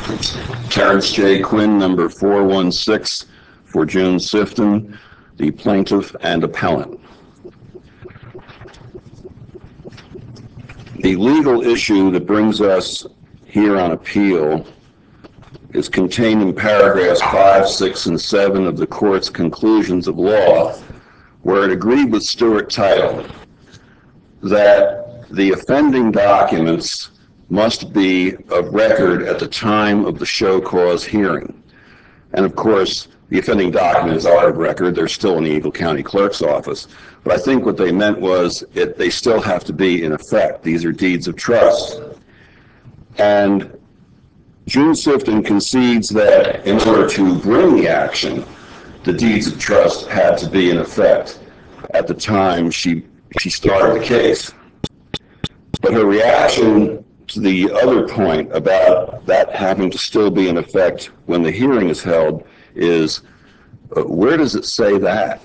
Terrence J. Quinn, number 416, for June Sifton, the plaintiff and appellant. The legal issue that brings us here on appeal is contained in paragraphs 5, 6, and 7 of the court's conclusions of law, where it agreed with Stuart Title that the offending documents must be of record at the time of the show cause hearing. And of course, the offending documents are of record. They're still in the Eagle County Clerk's office. But I think what they meant was they still have to be in effect. These are deeds of trust. And June Sifton concedes that in order to bring the action, the deeds of trust had to be in effect at the time she started the case. But her reaction to the other point about that having to still be in effect when the hearing is held is, where does it say that?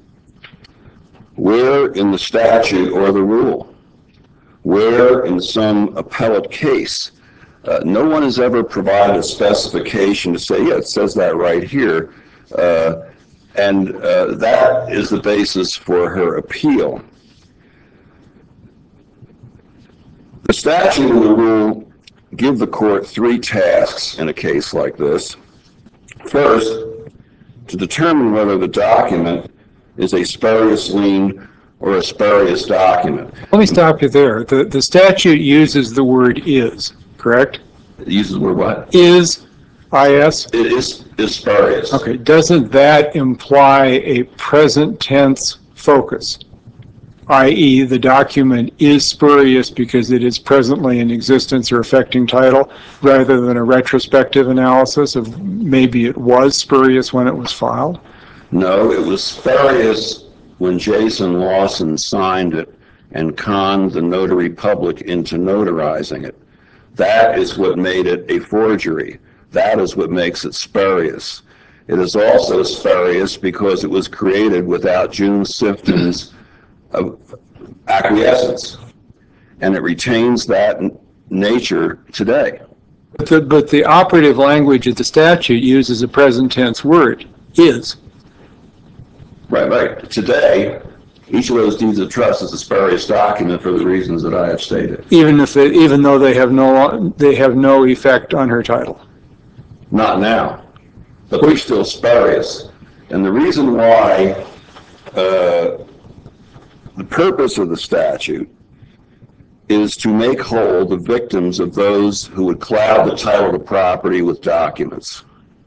Where in the statute or the rule? Where in some appellate case? No one has ever provided a specification to say, yeah, it says that right here. And that is the basis for her appeal. The statute and the rule give the court 3 tasks in a case like this. First, to determine whether the document is a spurious lien or a spurious document. Let me stop you there. The statute uses the word is, correct? It uses the word what? Is, I-S? It is spurious. Okay, doesn't that imply a present tense focus? I.e., the document is spurious because it is presently in existence or affecting title, rather than a retrospective analysis of maybe it was spurious when it was filed? No, it was spurious when Jason Lawson signed it and conned the notary public into notarizing it. That is what made it a forgery. That is what makes it spurious. It is also spurious because it was created without June Sifton's acquiescence, and it retains that nature today. But the operative language of the statute uses a present tense word, is. Right. Today, each of those deeds of trust is a spurious document for the reasons that I have stated. Even though they have no effect on her title. Not now, but they're still spurious. And the reason why the purpose of the statute is to make whole the victims of those who would cloud the title of the property with documents,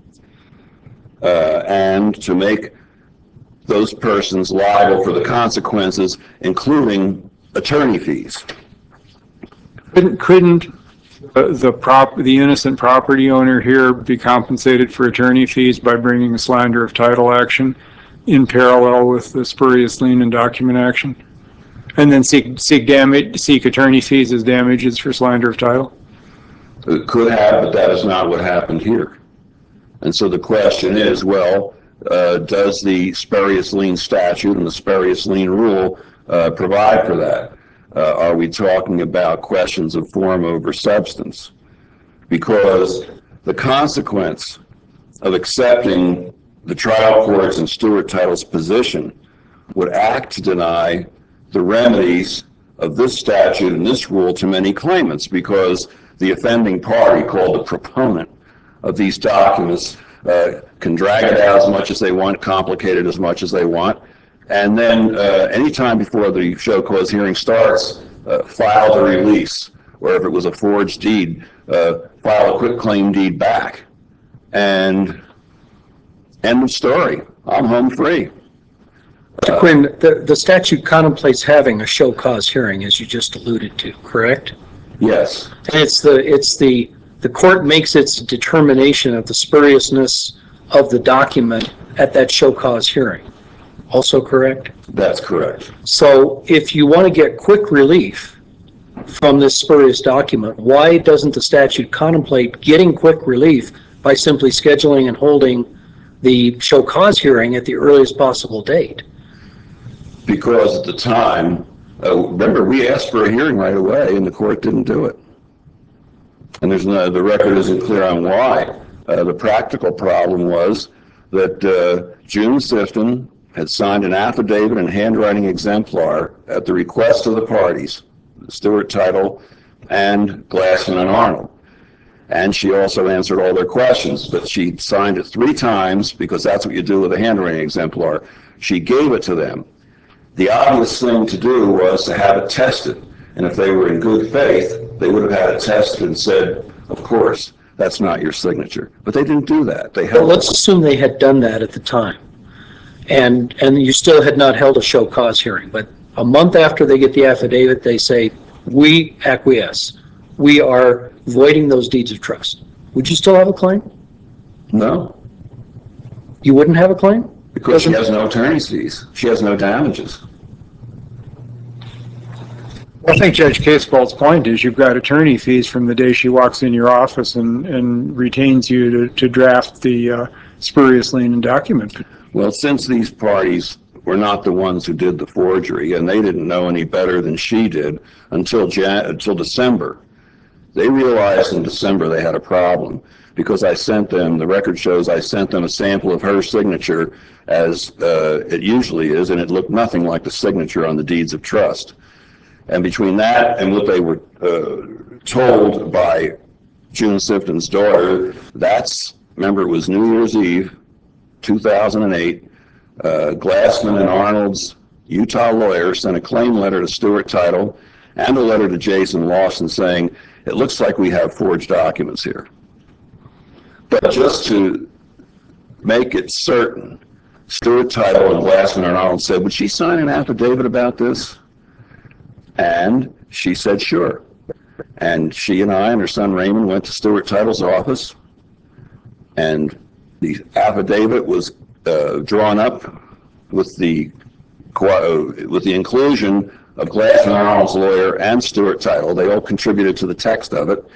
and to make those persons liable for the consequences, including attorney fees. Couldn't the innocent property owner here be compensated for attorney fees by bringing a slander of title action in parallel with the spurious lien and document action, and then seek attorney fees as damages for slander of title? It could have, but that is not what happened here. And so the question is, well, does the spurious lien statute and the spurious lien rule provide for that? Are we talking about questions of form over substance? Because the consequence of accepting the trial court's and Stuart Title's position would act to deny the remedies of this statute and this rule to many claimants, because the offending party, called the proponent of these documents, can drag it out as much as they want, complicate it as much as they want, and then any time before the show cause hearing starts, file the release, or if it was a forged deed, file a quick claim deed back. And end of story. I'm home free. Mr. Quinn, the statute contemplates having a show cause hearing, as you just alluded to, correct? Yes. And the court makes its determination of the spuriousness of the document at that show cause hearing. Also correct? That's correct. So if you want to get quick relief from this spurious document, why doesn't the statute contemplate getting quick relief by simply scheduling and holding the show cause hearing at the earliest possible date? Because at the time, remember, we asked for a hearing right away and the court didn't do it. And the record isn't clear on why. The practical problem was that June Sifton had signed an affidavit and handwriting exemplar at the request of the parties, Stewart Title and Glassman and Arnold. And she also answered all their questions, but she signed it 3 times because that's what you do with a handwriting exemplar. She gave it to them. The obvious thing to do was to have it tested. And if they were in good faith, they would have had it tested and said, of course, that's not your signature. But they didn't do that. They held. Well, let's assume they had done that at the time. And you still had not held a show cause hearing. But a month after they get the affidavit, they say, we acquiesce. We are voiding those deeds of trust. Would you still have a claim? No, You wouldn't have a claim? because she has no attorney's fees. She has no damages. I think Judge Caseball's point is you've got attorney fees from the day she walks in your office and retains you to draft the spurious lien and document. Well, since these parties were not the ones who did the forgery, and they didn't know any better than she did until December, they realized in December they had a problem because I sent them, the record shows I sent them a sample of her signature as it usually is, and it looked nothing like the signature on the deeds of trust. And between that and what they were told by June Sifton's daughter, remember, it was New Year's Eve, 2008. Glassman and Arnold's Utah lawyer sent a claim letter to Stewart Title and a letter to Jason Lawson saying, it looks like we have forged documents here. But just to make it certain, Stewart Title and Glassman and Arnold said, would she sign an affidavit about this? And she said, sure. And she and I and her son Raymond went to Stewart Title's office, and the affidavit was drawn up with the inclusion of Glassman and Arnold's lawyer and Stewart Title. They all contributed to the text of it.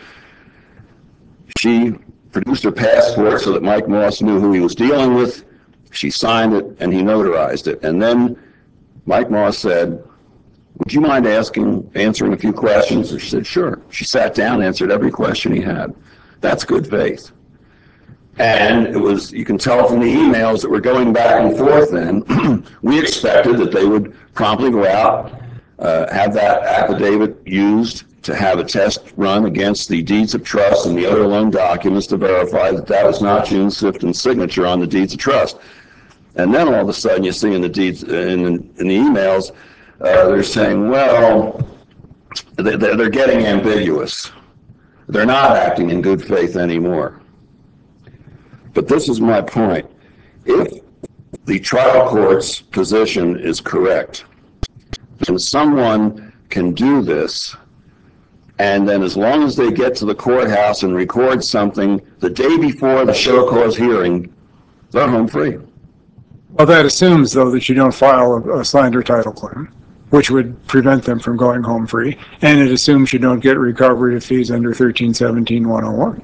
She produced her passport so that Mike Moss knew who he was dealing with. She signed it, and he notarized it. And then Mike Moss said, would you mind answering a few questions? And she said, sure. She sat down and answered every question he had. That's good faith. And it was, you can tell from the emails that were going back and forth then, we expected that they would promptly go out, have that affidavit used to have a test run against the deeds of trust and the other loan documents to verify that that was not June Sifton's signature on the deeds of trust. And then all of a sudden you see in the deeds, in the emails, they're saying, well, they're getting ambiguous. They're not acting in good faith anymore. But this is my point. If the trial court's position is correct, and someone can do this, and then as long as they get to the courthouse and record something the day before the show cause hearing, they're home free. Well, that assumes, though, that you don't file a slander title claim, which would prevent them from going home free, and it assumes you don't get recovery of fees under 1317-101.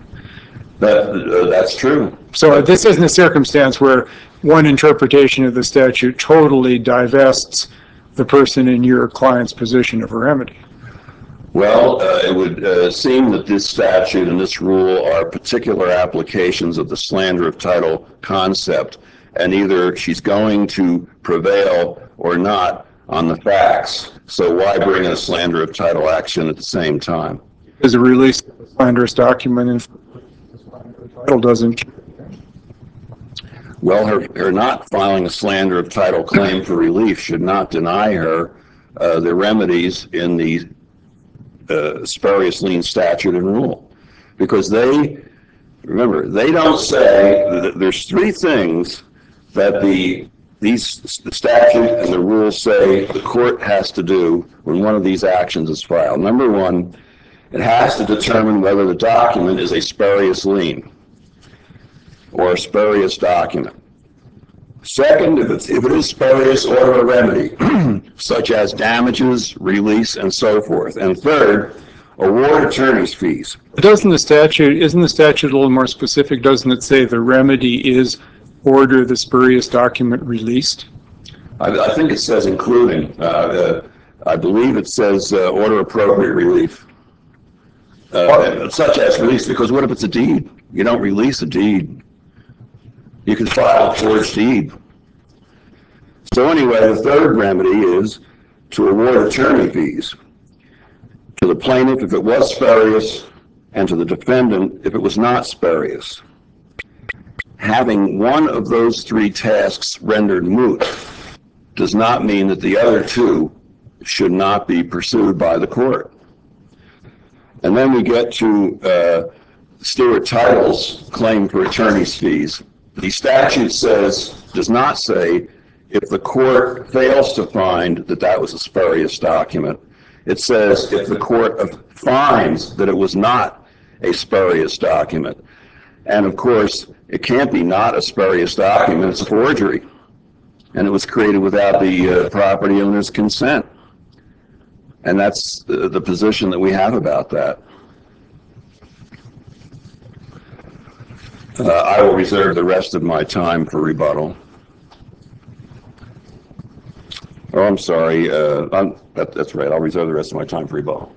That's true. So this isn't a circumstance where one interpretation of the statute totally divests the person in your client's position of a remedy. Well, it would seem that this statute and this rule are particular applications of the slander of title concept, and either she's going to prevail or not on the facts. So why bring a slander of title action at the same time? Because a release of a slanderous document in title doesn't. Well, her not filing a slander of title claim for relief should not deny her the remedies in the spurious lien statute and rule. Because remember, they don't say, there's 3 things that the statute and the rules say the court has to do when one of these actions is filed. Number 1, it has to determine whether the document is a spurious lien or a spurious document. Second, if it is spurious, order a remedy, such as damages, release, and so forth. And third, award attorney's fees. Isn't the statute a little more specific? Doesn't it say the remedy is order the spurious document released? I think it says including. I believe it says order appropriate relief. such as release, because what if it's a deed? You don't release a deed. You can file a forged deed. So anyway, the third remedy is to award attorney fees to the plaintiff if it was spurious, and to the defendant if it was not spurious. Having one of those three tasks rendered moot does not mean that the other two should not be pursued by the court. And then we get to Stuart Title's claim for attorney's fees. The statute does not say if the court fails to find that that was a spurious document. It says if the court finds that it was not a spurious document. And of course, it can't be not a spurious document, it's a forgery. And it was created without the property owner's consent. And that's the position that we have about that. I will reserve the rest of my time for rebuttal. Oh, I'm sorry. That's right. I'll reserve the rest of my time for rebuttal.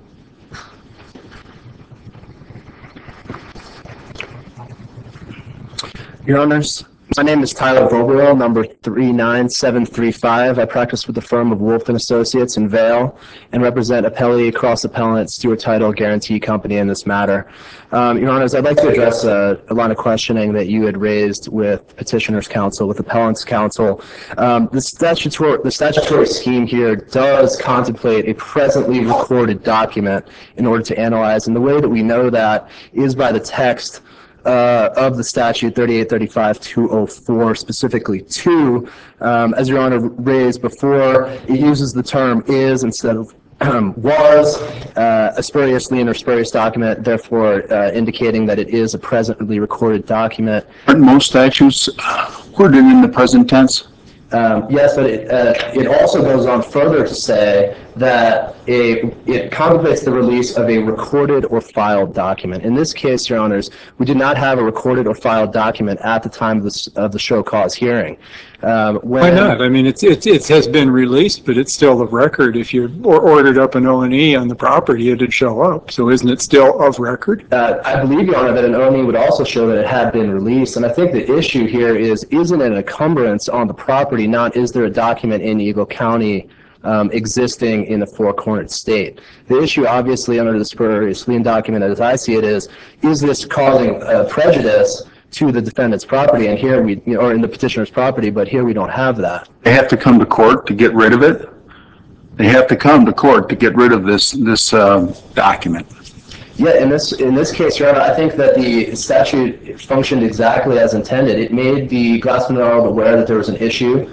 Your Honors, my name is Tyler Vogel, number 39735. I practice with the firm of Wolf & Associates in Vail and represent appellee cross-appellant Stuart Title Guarantee Company in this matter. Your Honors, I'd like to address a line of questioning that you had raised with Petitioner's Counsel, with Appellant's Counsel. The statutory scheme here does contemplate a presently recorded document in order to analyze, and the way that we know that is by the text of the statute 3835-204, specifically 2, as Your Honor raised before, it uses the term is instead of was, a spurious lien or spurious document, therefore indicating that it is a presently recorded document. Aren't most statutes worded in the present tense? Yes, but it also goes on further to say that it contemplates the release of a recorded or filed document. In this case, Your Honors, we did not have a recorded or filed document at the time of the show cause hearing. Why not? I mean, it has been released, but it's still of record. If you ordered up an O&E on the property, it'd show up. So isn't it still of record? I believe, Your Honor, that an O&E would also show that it had been released. And I think the issue here isn't it an encumbrance on the property, not is there a document in Eagle County existing in the four-cornered state. The issue, obviously, under the spurious lien document, as I see it, is this causing prejudice to the defendant's property? And here or in the petitioner's property, but here we don't have that. They have to come to court to get rid of it? They have to come to court to get rid of this document? Yeah, in this case, Your Honor, I think that the statute functioned exactly as intended. It made the Glassman Arnold aware that there was an issue.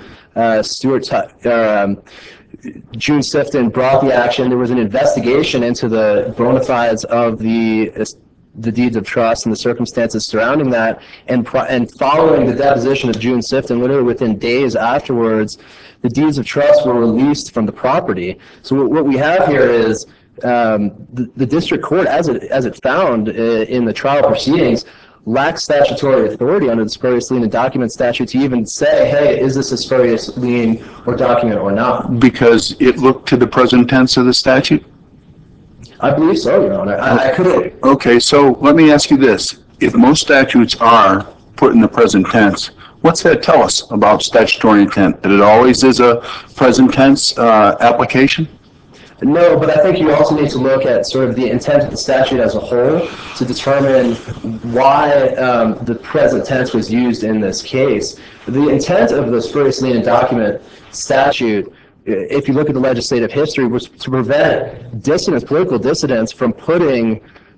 June Sifton brought the action. There was an investigation into the bona fides of the deeds of trust and the circumstances surrounding that, and following the deposition of June Sifton, literally within days afterwards, the deeds of trust were released from the property. So what we have here is the district court, as it found in the trial proceedings, lacks statutory authority under the spurious lien and document statute to even say, hey, is this a spurious lien or document or not? Because it looked to the present tense of the statute? I believe so, Your Honor. I couldn't. Okay, so let me ask you this. If most statutes are put in the present tense, what's that tell us about statutory intent? That it always is a present tense application? No, but I think you also need to look at sort of the intent of the statute as a whole to determine why the present tense was used in this case. The intent of the spurious lien and document statute, if you look at the legislative history, was to prevent political dissidents from putting,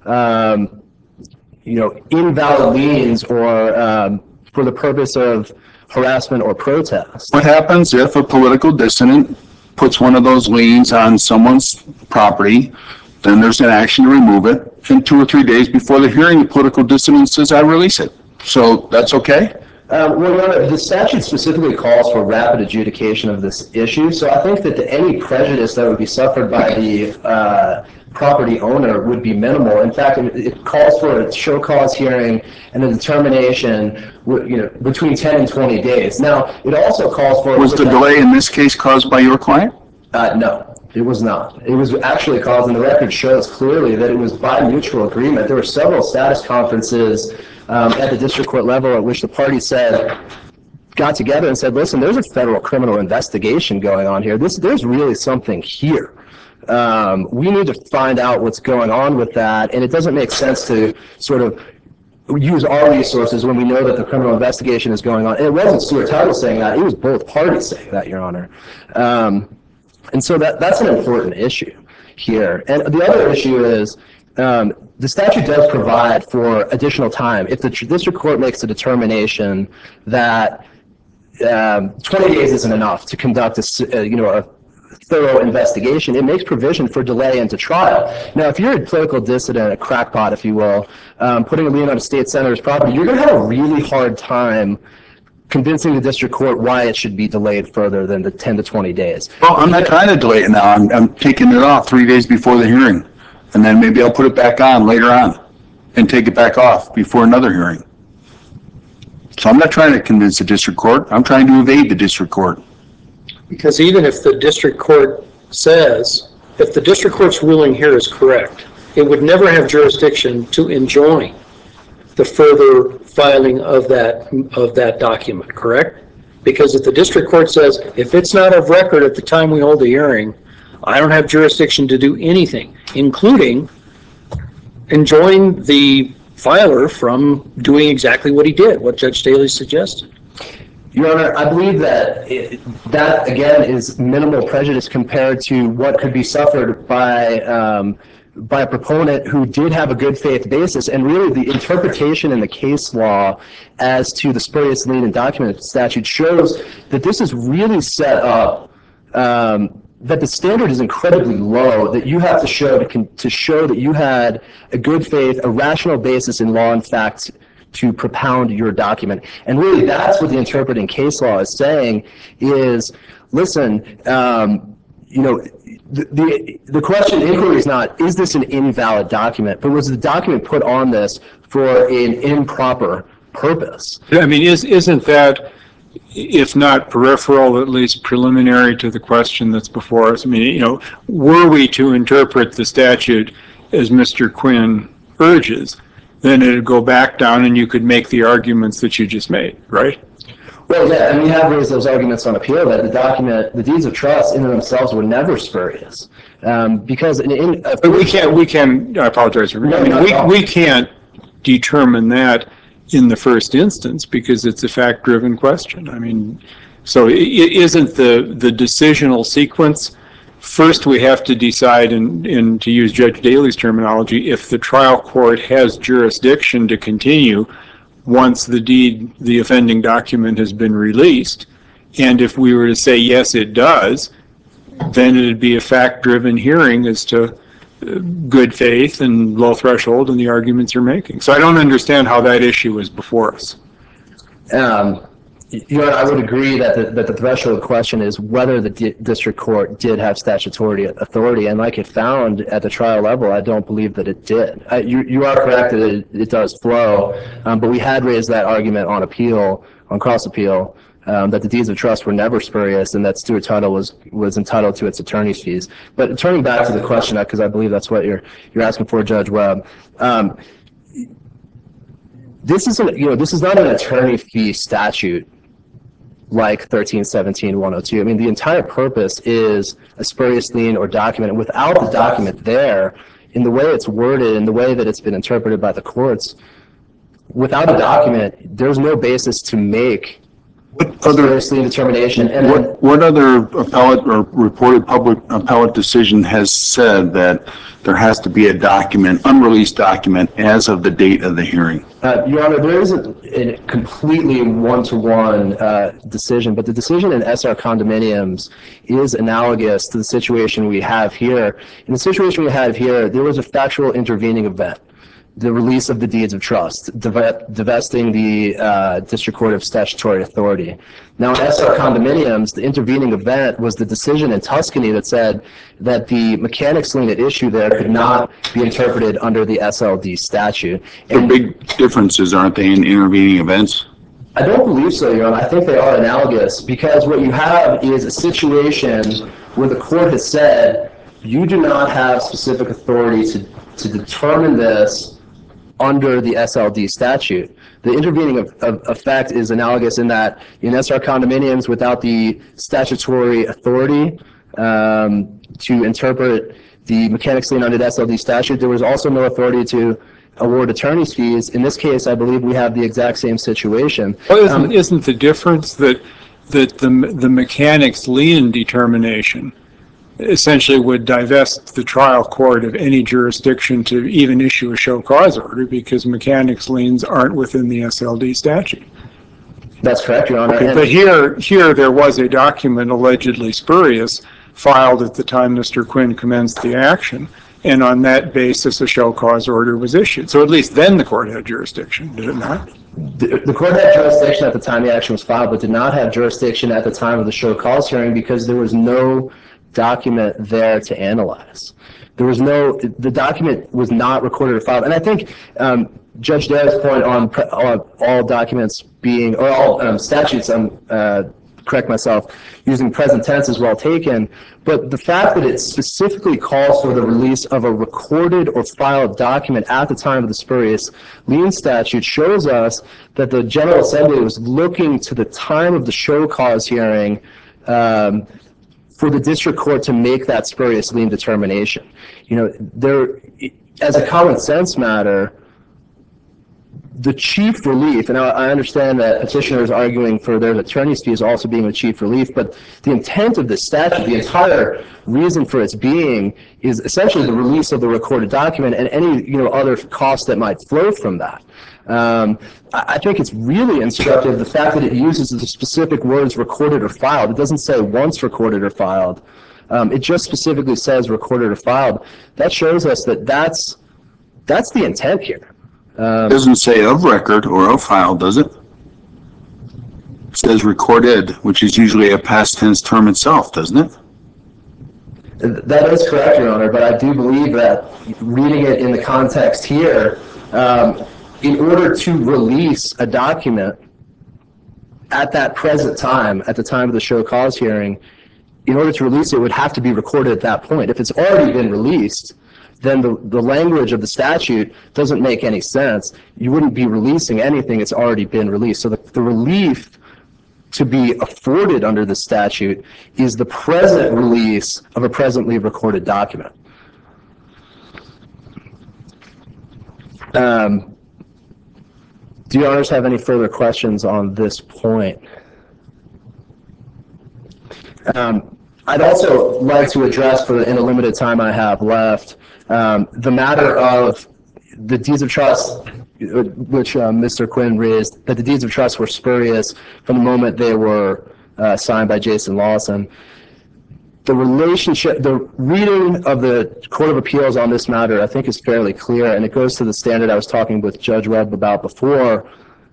invalid liens or for the purpose of harassment or protest. What happens if a political dissident puts one of those liens on someone's property, then there's an action to remove it, and 2 or 3 days before the hearing, the political dissident says, I release it. So that's okay? Well, Your Honor, the statute specifically calls for rapid adjudication of this issue, so I think that any prejudice that would be suffered by the property owner would be minimal. In fact, it calls for a show cause hearing and a determination, between 10 and 20 days. Now, it also calls for... Was the delay in this case caused by your client? No. It was not. It was actually caused, and the record shows clearly that it was by mutual agreement. There were several status conferences at the district court level at which the parties got together and said, listen, there's a federal criminal investigation going on here. There's really something here. We need to find out what's going on with that, and it doesn't make sense to sort of use our resources when we know that the criminal investigation is going on. And it wasn't Stuart Title saying that, it was both parties saying that, Your Honor. And so that's an important issue here. And the other issue is the statute does provide for additional time. If the district court makes a determination that 20 days isn't enough to conduct a thorough investigation, it makes provision for delay into trial. Now, if you're a political dissident, a crackpot, if you will, putting a lien on a state senator's property, you're going to have a really hard time convincing the district court why it should be delayed further than the 10 to 20 days. Well, I'm not trying to delay it now. I'm taking it off 3 days before the hearing. And then maybe I'll put it back on later on and take it back off before another hearing. So I'm not trying to convince the district court. I'm trying to evade the district court. Because even if the district court says, if the district court's ruling here is correct, it would never have jurisdiction to enjoin the further filing of that document, correct? Because if the district court says, if it's not of record at the time we hold the hearing, I don't have jurisdiction to do anything, including enjoin the filer from doing exactly what he did, what Judge Staley suggested. Your Honor, I believe that that, again, is minimal prejudice compared to what could be suffered by a proponent who did have a good faith basis. And really, the interpretation in the case law as to the spurious lien and document statute shows that this is really set up, that the standard is incredibly low, that you have to show to show that you had a good faith, a rational basis in law and fact to propound your document. And really, that's what the interpreting case law is saying is, listen, the question, inquiry is not, is this an invalid document, but was the document put on this for an improper purpose? I mean, isn't that, if not peripheral, at least preliminary to the question that's before us? I mean, were we to interpret the statute as Mr. Quinn urges, then it would go back down and you could make the arguments that you just made, right? Well, yeah, and we have raised those arguments on appeal that the deeds of trust in and of themselves were never spurious. Because but we can't, I apologize. We can't determine that in the first instance because it's a fact-driven question. I mean, so isn't the decisional sequence, first we have to decide, and to use Judge Daly's terminology, if the trial court has jurisdiction to continue once the offending document has been released. And if we were to say, yes, it does, then it'd be a fact-driven hearing as to good faith and low threshold and the arguments you're making. So I don't understand how that issue is before us. I would agree that the threshold question is whether the district court did have statutory authority, and like it found at the trial level, I don't believe that it did. You are correct that it does flow, but we had raised that argument on appeal, on cross appeal, that the deeds of trust were never spurious and that Stuart Title was entitled to its attorney's fees. But turning back to the question, because I believe that's what you're asking for, Judge Webb. This is not an attorney fee statute like 1317-102. I mean, the entire purpose is a spurious lien or document. And without the document there, in the way it's worded, in the way that it's been interpreted by the courts, without a document, there's no basis to make a spurious lien determination. And what other appellate or reported public appellate decision has said that there has to be a document, unreleased document, as of the date of the hearing? Your Honor, there isn't a completely one-to-one decision, but the decision in SR condominiums is analogous to the situation we have here. In the situation we have here, there was a factual intervening event, the release of the deeds of trust, divesting the district court of statutory authority. Now, in SR condominiums, the intervening event was the decision in Tuscany that said that the mechanics lien at issue there could not be interpreted under the SLD statute. The big differences, aren't they, in intervening events? I don't believe so, Your Honor. I think they are analogous because what you have is a situation where the court has said you do not have specific authority to determine this under the SLD statute. The intervening effect is analogous in that in SR condominiums without the statutory authority to interpret the mechanics lien under the SLD statute, there was also no authority to award attorney's fees. In this case, I believe we have the exact same situation. Well, isn't the difference that the mechanics lien determination essentially would divest the trial court of any jurisdiction to even issue a show cause order because mechanics liens aren't within the SLD statute? That's correct, Your Honor. Okay, but here there was a document allegedly spurious filed at the time Mr. Quinn commenced the action, and on that basis a show cause order was issued. So at least then the court had jurisdiction, did it not? The court had jurisdiction at the time the action was filed, but did not have jurisdiction at the time of the show cause hearing because there was no document there to analyze. The document was not recorded or filed. And I think Judge Dare's point on all documents being, or all statutes, correct myself, using present tense is well taken, but the fact that it specifically calls for the release of a recorded or filed document at the time of the spurious lien statute shows us that the General Assembly was looking to the time of the show cause hearing for the district court to make that spurious lien determination. You know, as a common sense matter, the chief relief, and I understand that petitioners arguing for their attorney's fees also being the chief relief, but the intent of this statute, the entire reason for its being, is essentially the release of the recorded document and any other costs that might flow from that. I think it's really instructive the fact that it uses the specific words recorded or filed. It doesn't say once recorded or filed. It just specifically says recorded or filed. That shows us that that's the intent here. It doesn't say of record or of file, does it? It says recorded, which is usually a past tense term itself, doesn't it? That is correct, Your Honor, but I do believe that reading it in the context here, in order to release a document at that present time, at the time of the show cause hearing, in order to release it, it would have to be recorded at that point. If it's already been released, then the language of the statute doesn't make any sense. You wouldn't be releasing anything that's already been released. So the relief to be afforded under the statute is the present release of a presently recorded document. Do you honors have any further questions on this point? I'd also like to address, in the limited time I have left, the matter of the deeds of trust, which Mr. Quinn raised, that the deeds of trust were spurious from the moment they were signed by Jason Lawson. The reading of the Court of Appeals on this matter, I think, is fairly clear, and it goes to the standard I was talking with Judge Webb about before.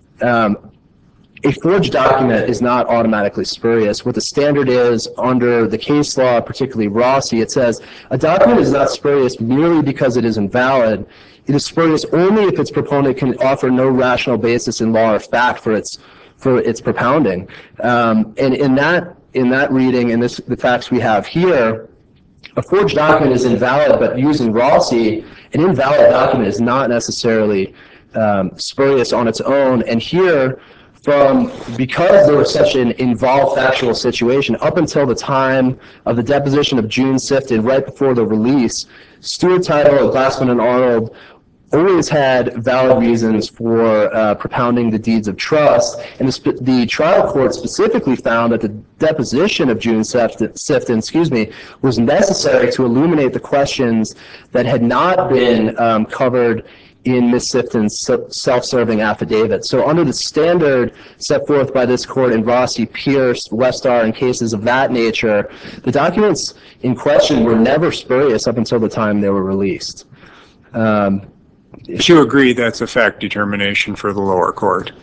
A forged document is not automatically spurious. What the standard is under the case law, particularly Rossi, it says a document is not spurious merely because it is invalid. It is spurious only if its proponent can offer no rational basis in law or fact for its propounding. And in that reading, and the facts we have here, a forged document is invalid, but using Rossi, an invalid document is not necessarily spurious on its own. And here, because there was such an involved factual situation, up until the time of the deposition of June Sifton, right before the release, Stuart Title, Glassman, and Arnold always had valid reasons for propounding the deeds of trust, and the trial court specifically found that the deposition of June Sifton, was necessary to illuminate the questions that had not been covered in Ms. Sifton's self-serving affidavit. So under the standard set forth by this court in Rossi, Pierce, Westar, and cases of that nature, the documents in question were never spurious up until the time they were released. Do you agree that's a fact determination for the lower court?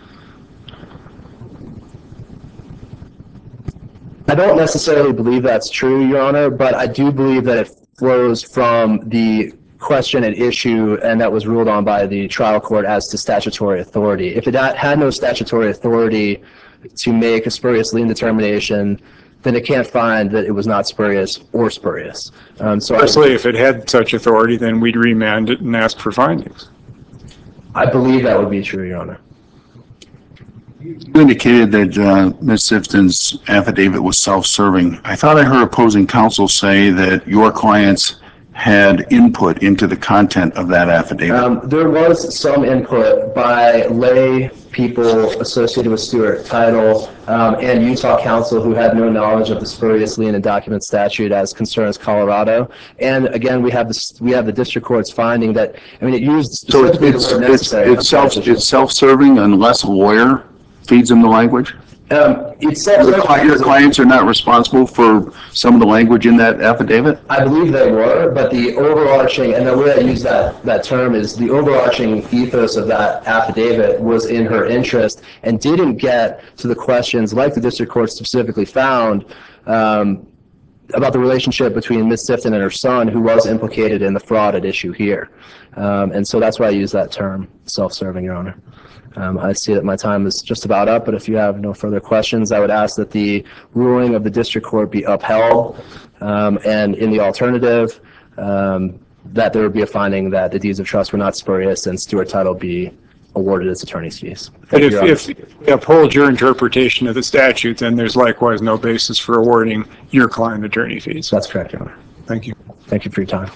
I don't necessarily believe that's true, Your Honor, but I do believe that it flows from the question at issue, and that was ruled on by the trial court as to statutory authority. If it had no statutory authority to make a spurious lien determination, then it can't find that it was not spurious or spurious. Especially if it had such authority, then we'd remand it and ask for findings. I believe that would be true, Your Honor. You indicated that Ms. Sifton's affidavit was self-serving. I thought I heard opposing counsel say that your clients had input into the content of that affidavit. There was some input by lay people associated with Stewart Title and Utah counsel who had no knowledge of the spurious lien and document statute as concerns Colorado. And again, we have the district court's finding that, I mean, it used specifically the word necessary. It's self-serving unless a lawyer feeds them the language? Your clients are not responsible for some of the language in that affidavit? I believe they were, but the overarching, and the way I use that term is the overarching ethos of that affidavit was in her interest and didn't get to the questions like the district court specifically found about the relationship between Ms. Sifton and her son, who was implicated in the fraud at issue here. And so that's why I use that term, self-serving, Your Honor. I see that my time is just about up, but if you have no further questions, I would ask that the ruling of the district court be upheld, and in the alternative, that there would be a finding that the deeds of trust were not spurious and Stewart Title be awarded its attorney's fees. But if you uphold your interpretation of the statute, then there's likewise no basis for awarding your client attorney fees. That's correct, Your Honor. Thank you. Thank you for your time.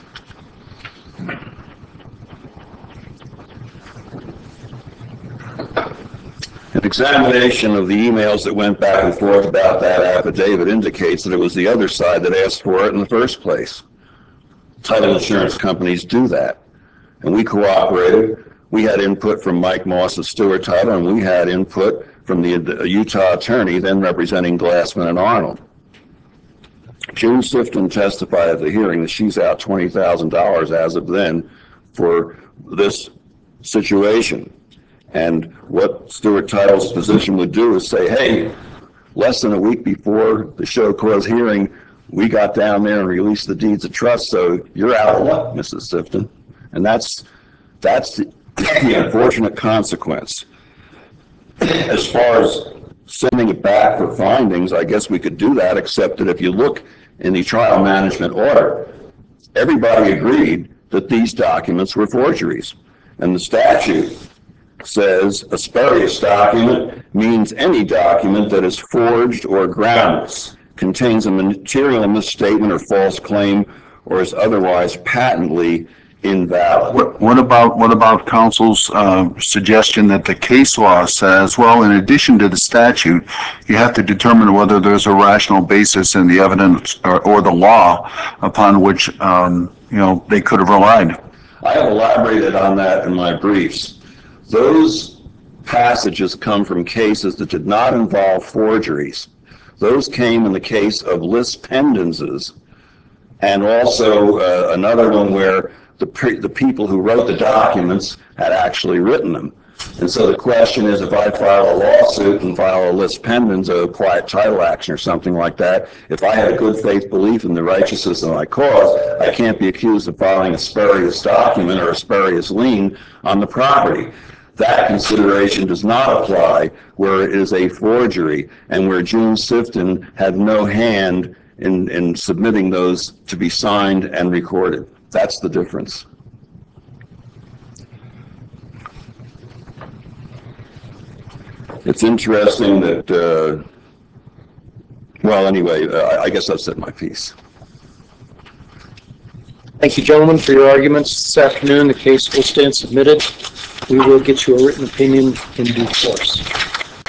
An examination of the emails that went back and forth about that affidavit indicates that it was the other side that asked for it in the first place. Title insurance companies do that. And we cooperated. We had input from Mike Moss of Stewart Title, and we had input from the Utah attorney then representing Glassman and Arnold. June Sifton testified at the hearing that she's out $20,000 as of then for this situation. And what Stewart Title's position would do is say, hey, less than a week before the show cause hearing, we got down there and released the deeds of trust, so you're out of luck, Mrs. Sifton. And that's the unfortunate consequence. As far as sending it back for findings, I guess we could do that, except that if you look in the trial management order, everybody agreed that these documents were forgeries. And the statute says a spurious document means any document that is forged or groundless, contains a material misstatement or false claim, or is otherwise patently invalid. What about counsel's suggestion that the case law says, well, in addition to the statute, you have to determine whether there's a rational basis in the evidence or the law upon which they could have relied? I have elaborated on that in my briefs. Those passages come from cases that did not involve forgeries. Those came in the case of lis pendences, and also another one where the people who wrote the documents had actually written them. And so the question is, if I file a lawsuit and file a lis pendens, a quiet title action or something like that, if I had a good faith belief in the righteousness of my cause, I can't be accused of filing a spurious document or a spurious lien on the property. That consideration does not apply where it is a forgery and where June Sifton had no hand in submitting those to be signed and recorded. That's the difference. It's interesting that, well, anyway, I guess I've said my piece. Thank you, gentlemen, for your arguments this afternoon. The case will stand submitted. We will get you a written opinion in due course.